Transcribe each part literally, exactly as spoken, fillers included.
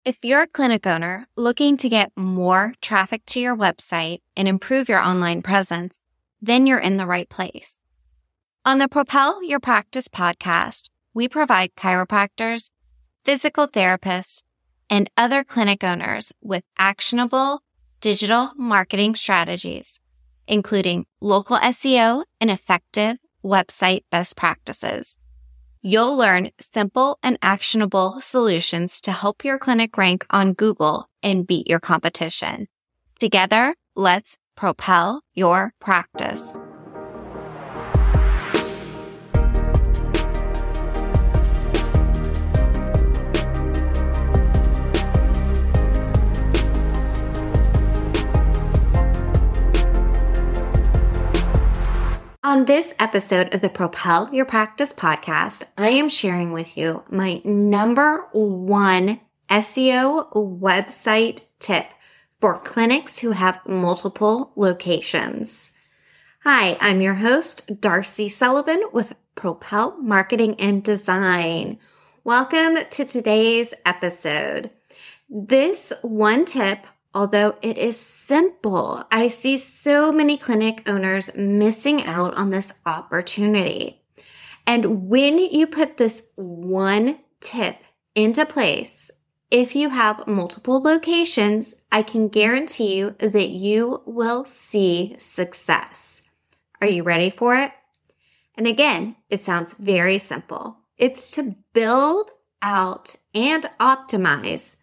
If you're a clinic owner looking to get more traffic to your website and improve your online presence, then you're in the right place. On the Propel Your Practice podcast, we provide chiropractors, physical therapists, and other clinic owners with actionable digital marketing strategies, including local S E O and effective website best practices. You'll learn simple and actionable solutions to help your clinic rank on Google and beat your competition. Together, let's propel your practice. On this episode of the Propel Your Practice podcast, I am sharing with you my number one S E O website tip for clinics who have multiple locations. Hi, I'm your host, Darcy Sullivan with Propel Marketing and Design. Welcome to today's episode. This one tip, although it is simple, I see so many clinic owners missing out on this opportunity. And when you put this one tip into place, if you have multiple locations, I can guarantee you that you will see success. Are you ready for it? And again, it sounds very simple. It's to build out and optimize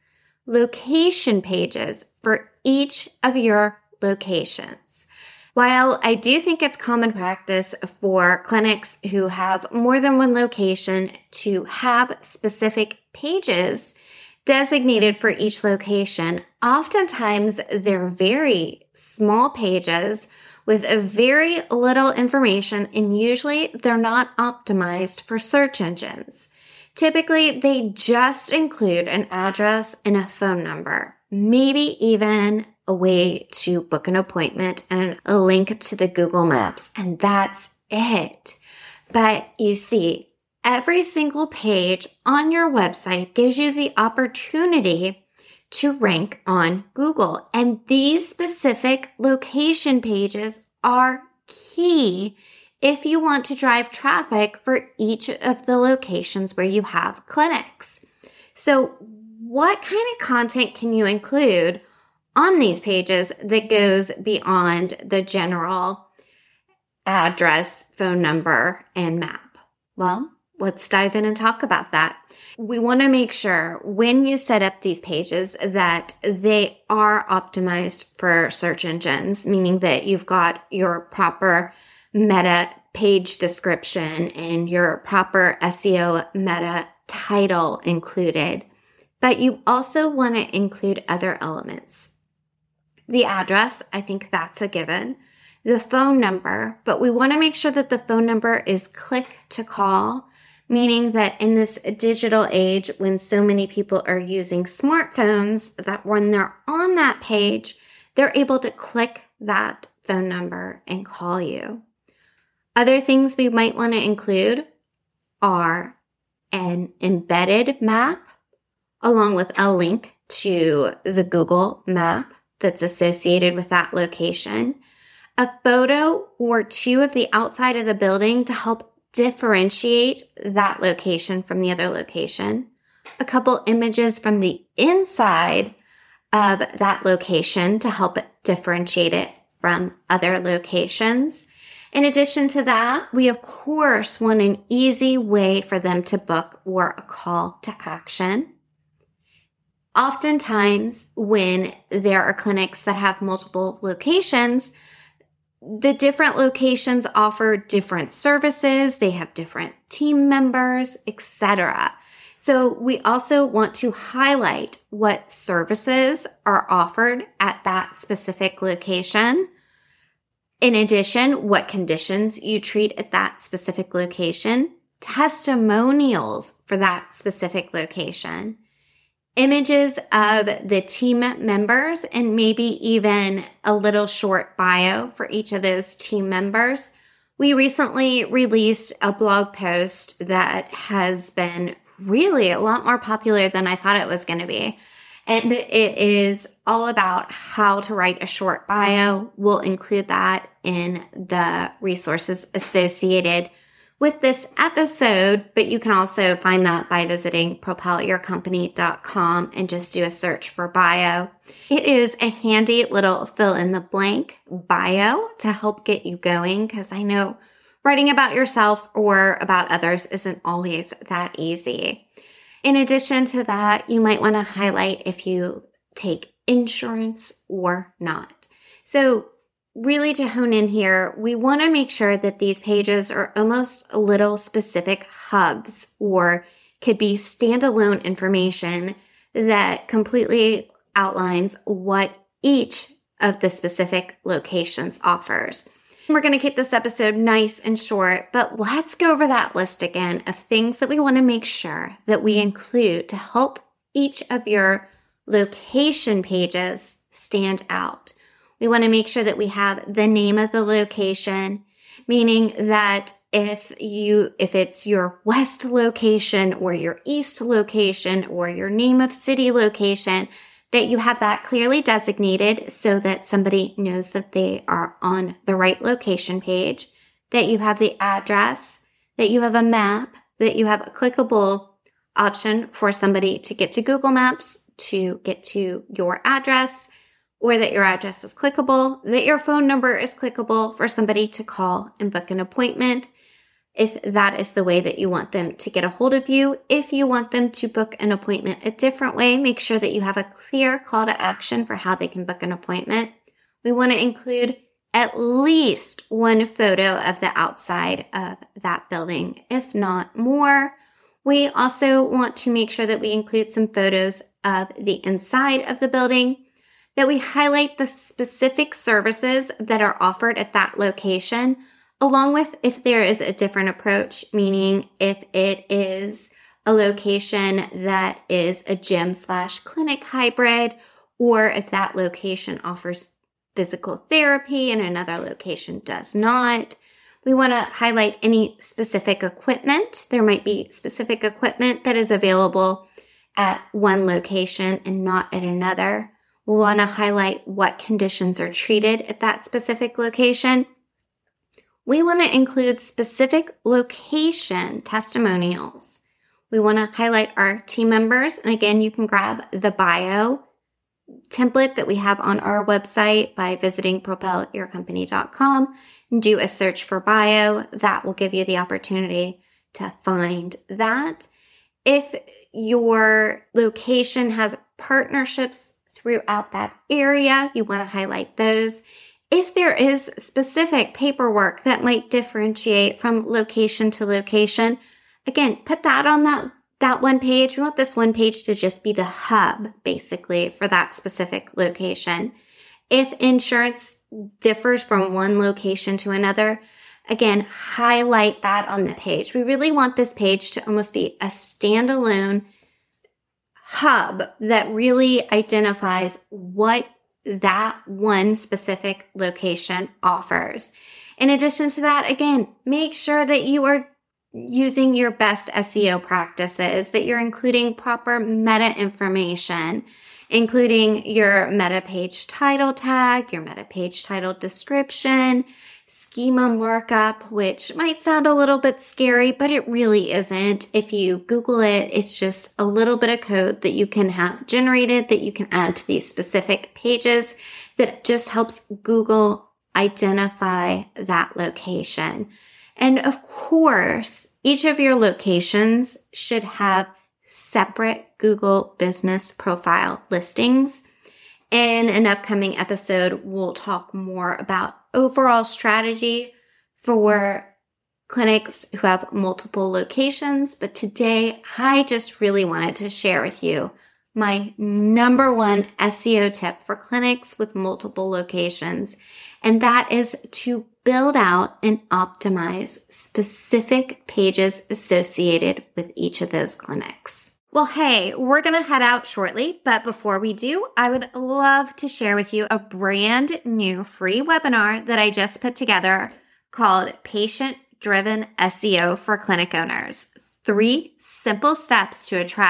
location pages for each of your locations. While I do think it's common practice for clinics who have more than one location to have specific pages designated for each location, oftentimes they're very small pages with a very little information, and usually they're not optimized for search engines. Typically, they just include an address and a phone number, maybe even a way to book an appointment and a link to the Google Maps, and that's it. But you see, every single page on your website gives you the opportunity to rank on Google, and these specific location pages are key if you want to drive traffic for each of the locations where you have clinics. So what kind of content can you include on these pages that goes beyond the general address, phone number, and map? Well, let's dive in and talk about that. We want to make sure when you set up these pages that they are optimized for search engines, meaning that you've got your proper meta page description and your proper S E O meta title included. But you also want to include other elements. The address, I think that's a given. The phone number, but we want to make sure that the phone number is click to call, meaning that in this digital age when so many people are using smartphones, that when they're on that page, they're able to click that phone number and call you. Other things we might want to include are an embedded map along with a link to the Google map that's associated with that location, a photo or two of the outside of the building to help differentiate that location from the other location, a couple images from the inside of that location to help differentiate it from other locations. In addition to that, we of course want an easy way for them to book or a call to action. Oftentimes, when there are clinics that have multiple locations, the different locations offer different services, they have different team members, et cetera. So we also want to highlight what services are offered at that specific location. In addition, what conditions you treat at that specific location, testimonials for that specific location, images of the team members, and maybe even a little short bio for each of those team members. We recently released a blog post that has been really a lot more popular than I thought it was going to be. And it is all about how to write a short bio. We'll include that in the resources associated with this episode, but you can also find that by visiting propel your company dot com and just do a search for bio. It is a handy little fill in the blank bio to help get you going, because I know writing about yourself or about others isn't always that easy. In addition to that, you might want to highlight if you take insurance or not. So really, to hone in here, we want to make sure that these pages are almost little specific hubs or could be standalone information that completely outlines what each of the specific locations offers. We're going to keep this episode nice and short, but let's go over that list again of things that we want to make sure that we include to help each of your location pages stand out. We want to make sure that we have the name of the location, meaning that if you, if it's your west location or your east location or your name of city location, that you have that clearly designated so that somebody knows that they are on the right location page, that you have the address, that you have a map, that you have a clickable option for somebody to get to Google Maps to get to your address, or that your address is clickable, that your phone number is clickable for somebody to call and book an appointment, if that is the way that you want them to get a hold of you. If you want them to book an appointment a different way, make sure that you have a clear call to action for how they can book an appointment. We want to include at least one photo of the outside of that building, if not more. We also want to make sure that we include some photos of the inside of the building, that we highlight the specific services that are offered at that location, along with if there is a different approach, meaning if it is a location that is a gym slash clinic hybrid, or if that location offers physical therapy and another location does not. We want to highlight any specific equipment. There might be specific equipment that is available at one location and not at another. We want to highlight what conditions are treated at that specific location. We want to include specific location testimonials. We want to highlight our team members. And again, you can grab the bio template that we have on our website by visiting propel your company dot com and do a search for bio. That will give you the opportunity to find that. If your location has partnerships throughout that area, you want to highlight those. If there is specific paperwork that might differentiate from location to location, again, put that on that, that one page. We want this one page to just be the hub, basically, for that specific location. If insurance differs from one location to another, again, highlight that on the page. We really want this page to almost be a standalone hub that really identifies what that one specific location offers. In addition to that, again, make sure that you are using your best S E O practices, that you're including proper meta information, including your meta page title tag, your meta page title description, schema markup, which might sound a little bit scary, but it really isn't. If you Google it, it's just a little bit of code that you can have generated that you can add to these specific pages that just helps Google identify that location. And of course, each of your locations should have separate Google Business Profile listings. In an upcoming episode, we'll talk more about overall strategy for clinics who have multiple locations. But today, I just really wanted to share with you my number one S E O tip for clinics with multiple locations. And that is to build out and optimize specific pages associated with each of those clinics. Well, hey, we're going to head out shortly, but before we do, I would love to share with you a brand new free webinar that I just put together called Patient-Driven S E O for Clinic Owners. Three simple steps to attract,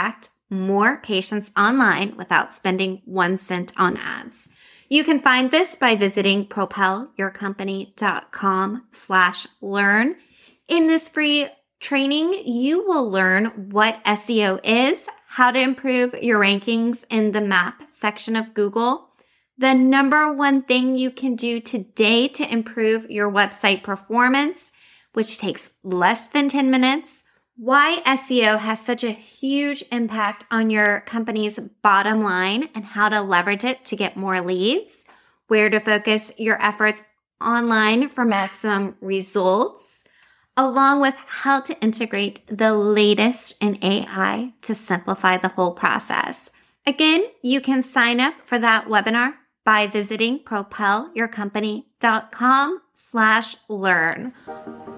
more patients online without spending one cent on ads. You can find this by visiting propelyourcompany.com slash learn. In this free training, you will learn what S E O is, how to improve your rankings in the map section of Google, the number one thing you can do today to improve your website performance, which takes less than ten minutes, why S E O has such a huge impact on your company's bottom line and how to leverage it to get more leads, where to focus your efforts online for maximum results, along with how to integrate the latest in A I to simplify the whole process. Again, you can sign up for that webinar by visiting propelyourcompany.com slash learn.